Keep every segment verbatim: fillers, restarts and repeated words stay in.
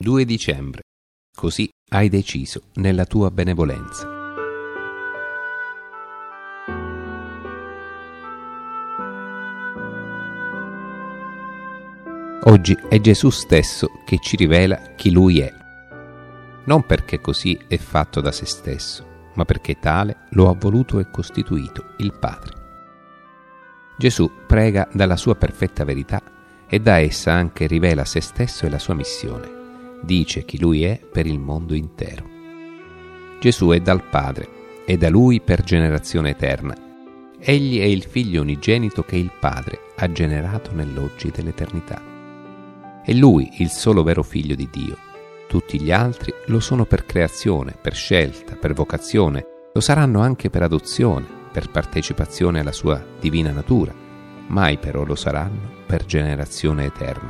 due dicembre. Così hai deciso nella tua benevolenza. Oggi è Gesù stesso che ci rivela chi Lui è, non perché così è fatto da se stesso, ma perché tale lo ha voluto e costituito il Padre. Gesù prega dalla sua perfetta verità e da essa anche rivela se stesso e la sua missione, dice chi Lui è per il mondo intero. Gesù è dal Padre e da Lui per generazione eterna. Egli è il Figlio unigenito che il Padre ha generato nell'oggi dell'eternità. È Lui il solo vero Figlio di Dio. Tutti gli altri lo sono per creazione, per scelta, per vocazione, lo saranno anche per adozione, per partecipazione alla sua divina natura, mai però lo saranno per generazione eterna.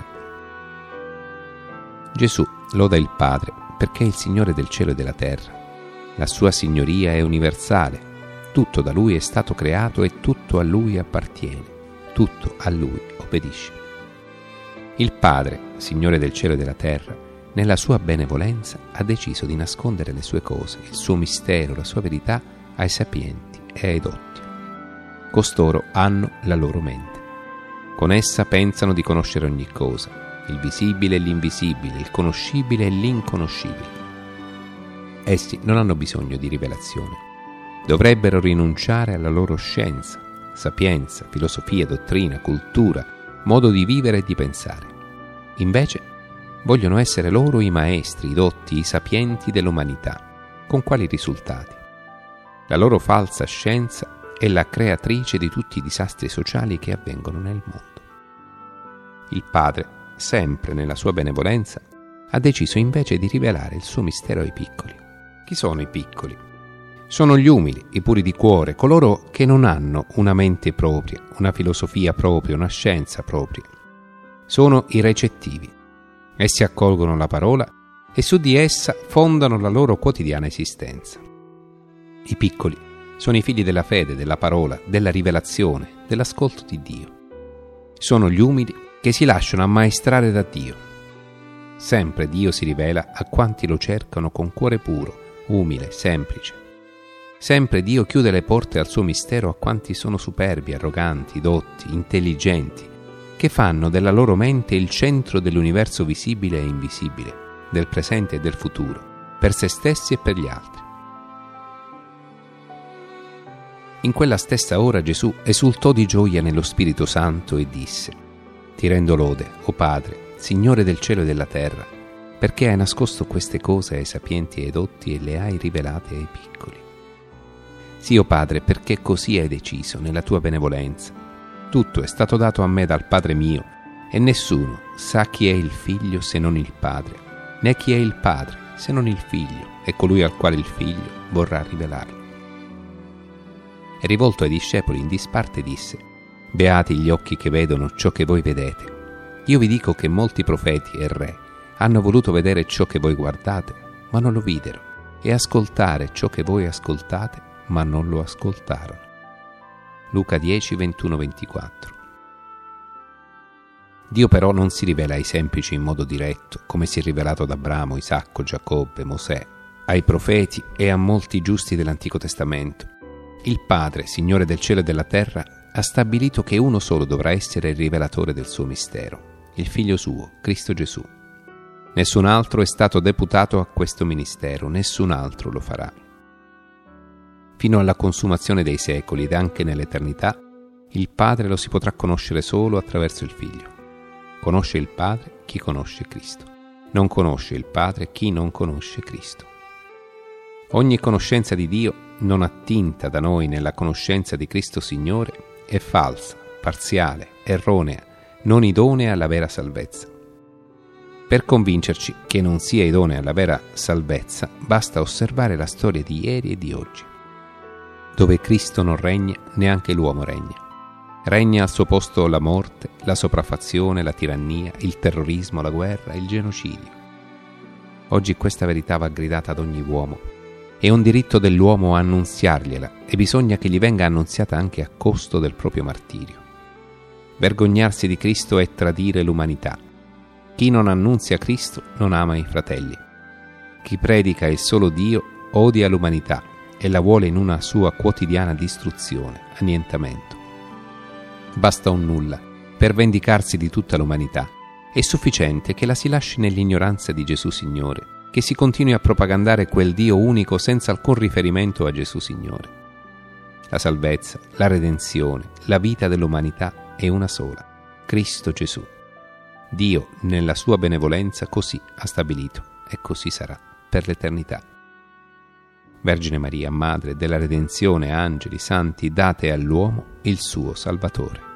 Gesù loda il Padre perché è il Signore del cielo e della terra. La sua signoria è universale, tutto da Lui è stato creato e tutto a Lui appartiene, tutto a Lui obbedisce. Il Padre, Signore del cielo e della terra, nella sua benevolenza ha deciso di nascondere le sue cose, il suo mistero, la sua verità ai sapienti e ai dotti. Costoro hanno la loro mente. Con essa pensano di conoscere ogni cosa, il visibile e l'invisibile, il conoscibile e l'inconoscibile. Essi non hanno bisogno di rivelazione. Dovrebbero rinunciare alla loro scienza, sapienza, filosofia, dottrina, cultura, modo di vivere e di pensare. Invece vogliono essere loro i maestri, i dotti, i sapienti dell'umanità. Con quali risultati? La loro falsa scienza è la creatrice di tutti i disastri sociali che avvengono nel mondo. Il Padre, sempre nella sua benevolenza, ha deciso invece di rivelare il suo mistero ai piccoli. Chi sono i piccoli? Sono gli umili, i puri di cuore, coloro che non hanno una mente propria, una filosofia propria, una scienza propria. Sono i recettivi. Essi accolgono la parola e su di essa fondano la loro quotidiana esistenza. I piccoli sono i figli della fede, della parola, della rivelazione, dell'ascolto di Dio. Sono gli umili che si lasciano ammaestrare da Dio. Sempre Dio si rivela a quanti lo cercano con cuore puro, umile, semplice. Sempre Dio chiude le porte al suo mistero a quanti sono superbi, arroganti, dotti, intelligenti, che fanno della loro mente il centro dell'universo visibile e invisibile, del presente e del futuro, per se stessi e per gli altri. In quella stessa ora Gesù esultò di gioia nello Spirito Santo e disse: Ti rendo lode, o Padre, Signore del cielo e della terra, perché hai nascosto queste cose ai sapienti e ai dotti e le hai rivelate ai piccoli. Sì, o Padre, perché così hai deciso nella tua benevolenza. Tutto è stato dato a me dal Padre mio, e nessuno sa chi è il Figlio se non il Padre, né chi è il Padre se non il Figlio, e colui al quale il Figlio vorrà rivelarlo. E rivolto ai discepoli in disparte disse: Beati gli occhi che vedono ciò che voi vedete. Io vi dico che molti profeti e re hanno voluto vedere ciò che voi guardate, ma non lo videro, e ascoltare ciò che voi ascoltate, ma non lo ascoltarono. Luca dieci, ventuno ventiquattro. Dio però non si rivela ai semplici in modo diretto, come si è rivelato ad Abramo, Isacco, Giacobbe, Mosè, ai profeti e a molti giusti dell'Antico Testamento. Il Padre, Signore del cielo e della terra, ha stabilito che uno solo dovrà essere il rivelatore del suo mistero, il Figlio suo, Cristo Gesù. Nessun altro è stato deputato a questo ministero, nessun altro lo farà. Fino alla consumazione dei secoli ed anche nell'eternità, il Padre lo si potrà conoscere solo attraverso il Figlio. Conosce il Padre chi conosce Cristo. Non conosce il Padre chi non conosce Cristo. Ogni conoscenza di Dio non attinta da noi nella conoscenza di Cristo Signore è falsa, parziale, erronea, non idonea alla vera salvezza. Per convincerci che non sia idonea alla vera salvezza, basta osservare la storia di ieri e di oggi. Dove Cristo non regna, neanche l'uomo regna. Regna al suo posto la morte, la sopraffazione, la tirannia, il terrorismo, la guerra, il genocidio. Oggi questa verità va gridata ad ogni uomo. È un diritto dell'uomo annunziargliela e bisogna che gli venga annunziata anche a costo del proprio martirio. Vergognarsi di Cristo è tradire l'umanità. Chi non annunzia Cristo non ama i fratelli. Chi predica il solo Dio odia l'umanità e la vuole in una sua quotidiana distruzione, annientamento. Basta un nulla per vendicarsi di tutta l'umanità. È sufficiente che la si lasci nell'ignoranza di Gesù Signore, che si continui a propagandare quel Dio unico senza alcun riferimento a Gesù Signore. La salvezza, la redenzione, la vita dell'umanità è una sola, Cristo Gesù. Dio, nella sua benevolenza, così ha stabilito e così sarà per l'eternità. Vergine Maria, Madre della Redenzione, angeli, santi, date all'uomo il suo Salvatore.